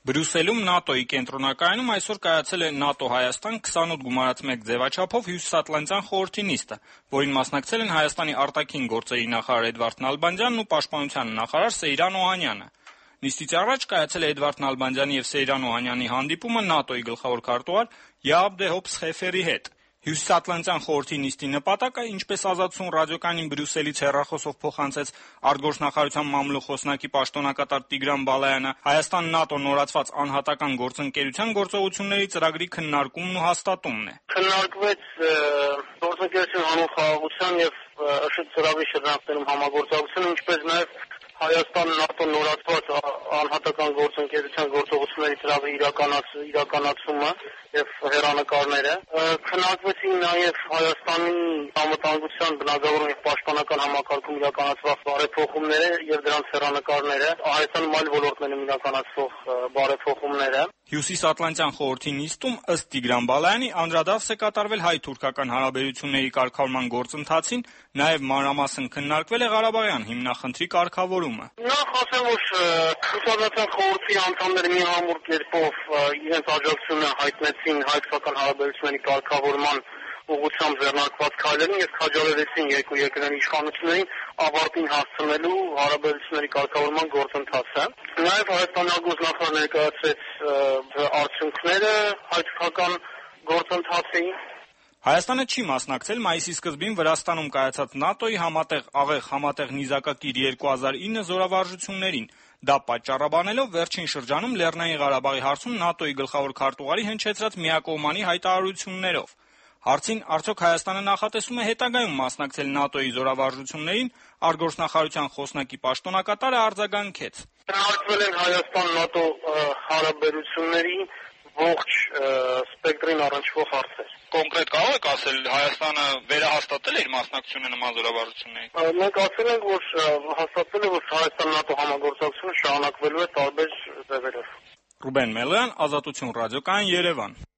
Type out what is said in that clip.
Բրյուսելում ՆԱՏՕ-ի կենտրոնակայանում այսօր կայացել է ՆԱՏՕ-Հայաստան 28 գումարած 1 ձևաչափով Հյուսիսատլանտյան խորհրդի նիստը, որին մասնակցել են Հայաստանի արտաքին գործերի նախարար Էդվարդ Նալբանդյանն ու պաշտպանության նախարար Սեյրան Օհանյանը։ Նիստից առաջ կայացել է Էդվարդ Նալբանդյանի եւ Սեյրան Օհանյանի հանդիպումը ՆԱՏՕ-ի գլխավոր քարտուղար Յաաբ դե Հոփ Սխեֆերի հետ։ Հյուսիսատլանտյան խորհրդի նիստի նպատակը, ինչպես Ազատություն ռադիոկայանին Բրյուսելից հեռախոսով փոխանցեց արտգործնախարարության մամլոյ-խոսնակի պաշտոնակատար Տիգրան Բալայանը, Հայաստան-ՆԱՏՕ նորացված անհատական գործընկերության գործողությունների ծրագրի քննարկումն ու հաստատումն է։ Քննարկվեց գործընկերության հանուն խաղաղության եւ ըշտ ծրագրի շրջանակներում համագործակցությունը, ինչպես նաեւ Հայաստան-ՆԱՏՕ նորացված անհատական գործընկերության գործողությունների ծրագրի իրականացումը եւ հեռանկարները։ Քննարկվեցին նաեւ Հայաստանի անվտանգության, բնագավառում եւ պաշտպանական համակարգում իրականացված բարեփոխումները եւ դրանց հեռանկարները, Հայաստանում այլ ոլորտներում իրականացվող բարեփոխումները։ Հյուսիսատլանտյան խորհրդի նիստում, ըստ Տիգրան Բալայանի, անդրադարձ է կատարվել հայ-թուրքական հարաբերությունների կարգավորման գործընթացին, նաեւ մանրամասն քննարկվել է Ղարաբաղյան հիմնախնդրի կարգավորումը։ Նախ ասեմ, որ Հյուսիսատլանտյան խորհրդի անդամները միահամուռ կերպով իրենց աջակցությունը հայտնեցին հայ-թուրքական հարաբերությունների կարգավորման ուղղությամբ ձեռնարկված քայլերին եւ քաջալերեցին երկու երկրների իշխանություններին ավարտին հասցնելու հարաբերությունների կարգավորման գործընթացը։ Նաեւ հայաստանագործ նախարարը ներկայացրեց արդյունքները հայ-թուրքական գործընթացի։ Հայաստանը չի մասնակցել մայիսի սկզբին Վրաստանում կայացած ՆԱՏՕ-ի համատեղ նիզակակիր 2009 զորավարժություններին։ Դա պատճառաբանելով վերջին շրջանում Լեռնային Ղարաբաղի հարցում ՆԱՏՕ-ի գլխավոր քարտուղարի հնչեցրած միակողմանի հայտարարություններով։ Հարցին արդյոք Հայաստանը նախատեսում է հետագայում մասնակցել ՆԱՏՕ-ի զորավարժություններին, արտգործնախարարության խոսնակի պաշտոնակատարը արձագանքեց. Քննարկվել են Հայաստան-ՆԱՏՕ հարաբերությունների ողջ սպեկտրին առնչվող հարցեր։ Կոնկրետ կարող եք ասել, Հայաստանը վերահաստատել է իր մասնակցությունը նման զորավարժություններին։ Մենք ասել ենք, որ հաստատվել է, որ Հայաստան-ՆԱՏՕ համագործակցությունը շարունակվելու է տարբեր ձևերով։ Ռուբեն Մելոյան, Ազատություն ռադիոկայան, Երևան։